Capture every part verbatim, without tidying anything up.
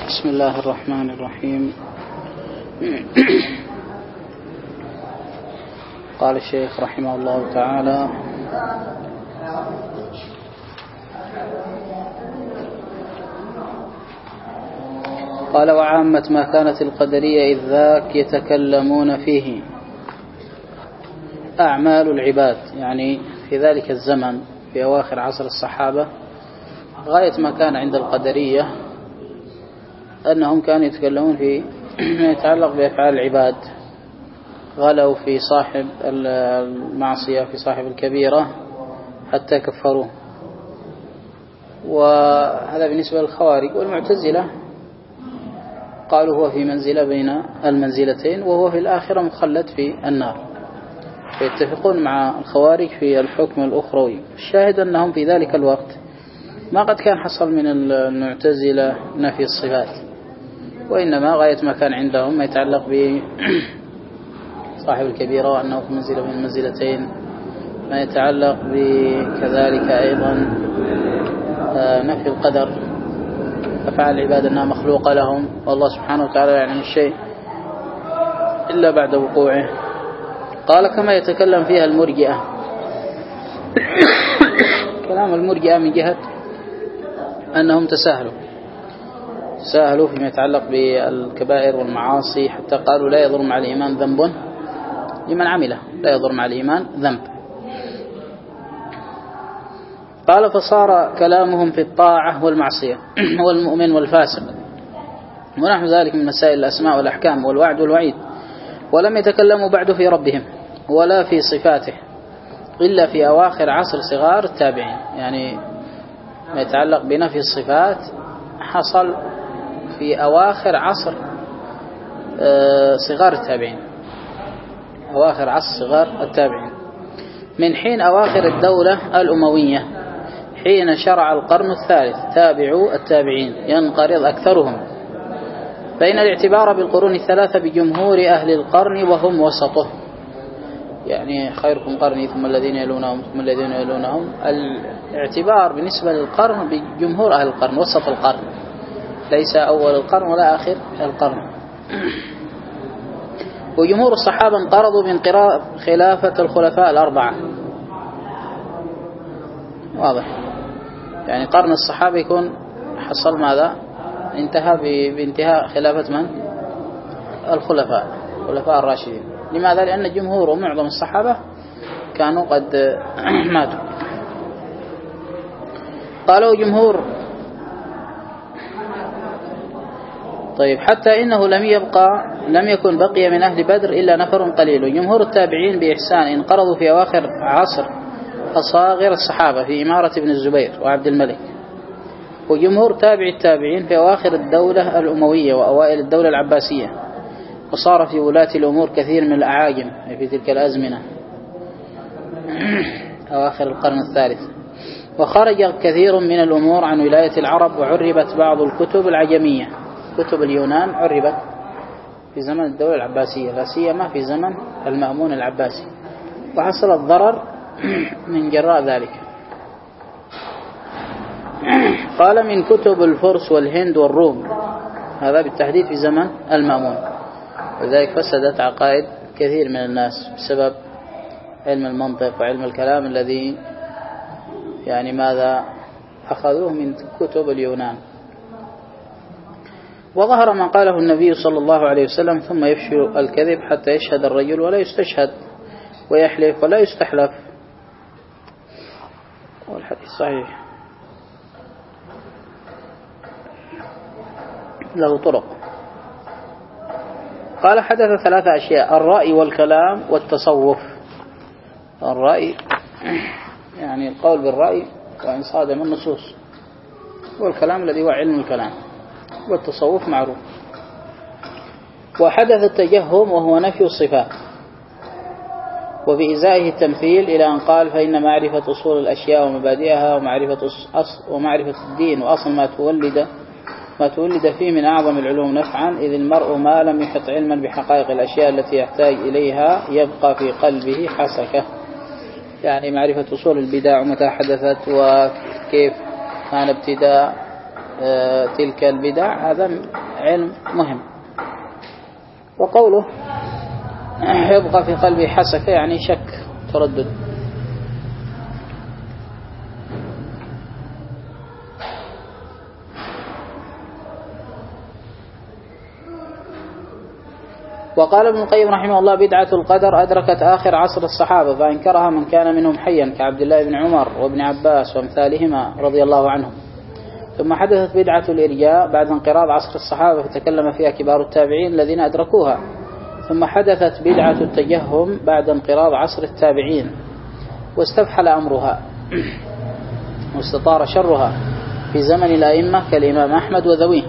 بسم الله الرحمن الرحيم. قال الشيخ رحمه الله تعالى: قال: وعامة ما كانت القدرية إذ ذاك يتكلمون فيه أعمال العباد، يعني في ذلك الزمن في أواخر عصر الصحابة غاية ما كان عند القدرية أنهم كانوا يتكلمون في ما يتعلق بأفعال العباد، غلوا في صاحب المعصية في صاحب الكبيرة حتى كفروه. وهذا بالنسبة للخوارج. والمعتزلة قالوا هو في منزلة بين المنزلتين، وهو في الآخرة مخلد في النار، فيتفقون مع الخوارج في الحكم الأخروي. الشاهد أنهم في ذلك الوقت ما قد كان حصل من المعتزلة نفي الصفات، وإنما غاية ما كان عندهم ما يتعلق بصاحب الكبيرة وأنه في منزلة من المنزلتين، ما يتعلق بكذلك أيضا نفي القدر، أفعال العباد أنها مخلوقة لهم، والله سبحانه وتعالى يعلم الشيء إلا بعد وقوعه. قال: كما يتكلم فيها المرجئة. كلام المرجئة من جهة أنهم تساهلوا تساهلوا فيما يتعلق بالكبائر والمعاصي، حتى قالوا لا يضر مع الإيمان ذنب لمن عمله، لا يضر مع الإيمان ذنب. قال: فصار كلامهم في الطاعة والمعصية والمؤمن والفاسق ونحو ذلك من مسائل الأسماء والأحكام والوعد والوعيد، ولم يتكلموا بعد في ربهم ولا في صفاته إلا في أواخر عصر صغار التابعين. يعني ما يتعلق بنفي الصفات حصل في أواخر عصر صغار التابعين، أواخر عصر صغار التابعين، من حين أواخر الدولة الأموية، حين شرع القرن الثالث تابعوا التابعين ينقرض أكثرهم، فإن الاعتبار بالقرون الثلاثة بجمهور أهل القرن وهم وسطه، يعني خيركم قرني ثم الذين يلونهم ثم الذين يلونهم، الاعتبار بالنسبة للقرن بجمهور أهل القرن، وسط القرن، ليس أول القرن ولا آخر القرن. وجمهور الصحابة انقرضوا بانقراض خلافة الخلفاء الأربعة. واضح، يعني قرن الصحابة يكون حصل ماذا؟ انتهى بانتهاء خلافة من؟ الخلفاء الخلفاء الراشدين. لماذا؟ لأن جمهور ومعظم الصحابة كانوا قد ماتوا. قالوا جمهور. طيب، حتى إنه لم يبقى لم يكن بقي من أهل بدر إلا نفر قليل. جمهور التابعين بإحسان انقرضوا في أواخر عصر أصاغر الصحابة في إمارة ابن الزبير وعبد الملك، وجمهور تابع التابعين في أواخر الدولة الأموية وأوائل الدولة العباسية، وصار في ولاة الأمور كثير من الأعاجم في تلك الأزمنة أواخر القرن الثالث، وخرج كثير من الأمور عن ولاية العرب، وعربت بعض الكتب العجمية. كتب اليونان عربت في زمن الدولة العباسية، لا سيما في زمن المأمون العباسي، وحصل الضرر من جراء ذلك. قال: من كتب الفرس والهند والروم، هذا بالتحديد في زمن المأمون، وذلك فسدت عقائد كثير من الناس بسبب علم المنطق وعلم الكلام الذي يعني ماذا أخذوه من كتب اليونان. وظهر ما قاله النبي صلى الله عليه وسلم: ثم يفشي الكذب حتى يشهد الرجل ولا يستشهد، ويحلف ولا يستحلف. والحديث صحيح له طرق. قال: حدث ثلاثة أشياء: الرأي والكلام والتصوف. الرأي يعني القول بالرأي وإن صادم النصوص، والكلام الذي هو علم الكلام، والتصوف معروف. وحدث التجهم وهو نفي الصفات، وبإزائه التمثيل، إلى أن قال: فإن معرفة أصول الأشياء ومبادئها ومعرفة أصل ومعرفة الدين وأصل ما تولد ما تولد فيه من أعظم العلوم نفعا، إذ المرء ما لم يحط علما بحقائق الأشياء التي يحتاج إليها يبقى في قلبه حسكة. يعني معرفة أصول البدع ومتى حدثت وكيف كان ابتداء تلك البدع هذا علم مهم. وقوله يبقى في قلبي حسكة يعني شك تردد. وقال ابن القيم رحمه الله بدعة القدر أدركت آخر عصر الصحابة فأنكرها من كان منهم حيا كعبد الله بن عمر وابن عباس وامثالهما رضي الله عنهم. ثم حدثت بدعة الإرجاء بعد انقراض عصر الصحابة فتكلم فيها كبار التابعين الذين أدركوها. ثم حدثت بدعة التجهم بعد انقراض عصر التابعين واستفحل أمرها واستطار شرها في زمن الأئمة كالإمام أحمد وذويه.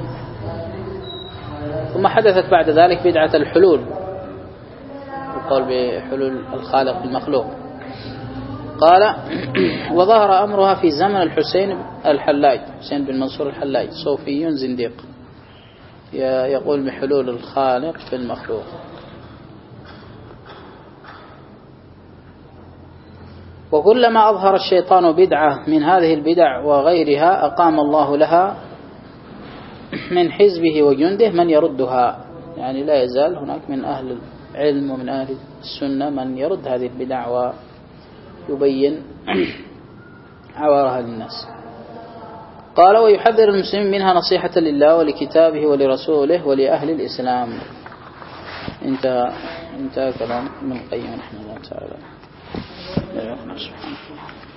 ثم حدثت بعد ذلك بدعة الحلول القول بحلول الخالق بالمخلوق. قال وظهر أمرها في زمن الحسين الحلاج حسين بن منصور الحلاج صوفي زنديق يقول بحلول الخالق بالمخلوق. وكلما أظهر الشيطان بدعة من هذه البدع وغيرها أقام الله لها من حزبه وجنده من يردها. يعني لا يزال هناك من أهل العلم ومن أهل السنة من يرد هذه البدع ويبين عوارها للناس. قال ويحذر المسلمين منها نصيحة لله ولكتابه ولرسوله ولأهل الإسلام. انتهى انتهى كلام ابن القيم رحمه الله تعالى.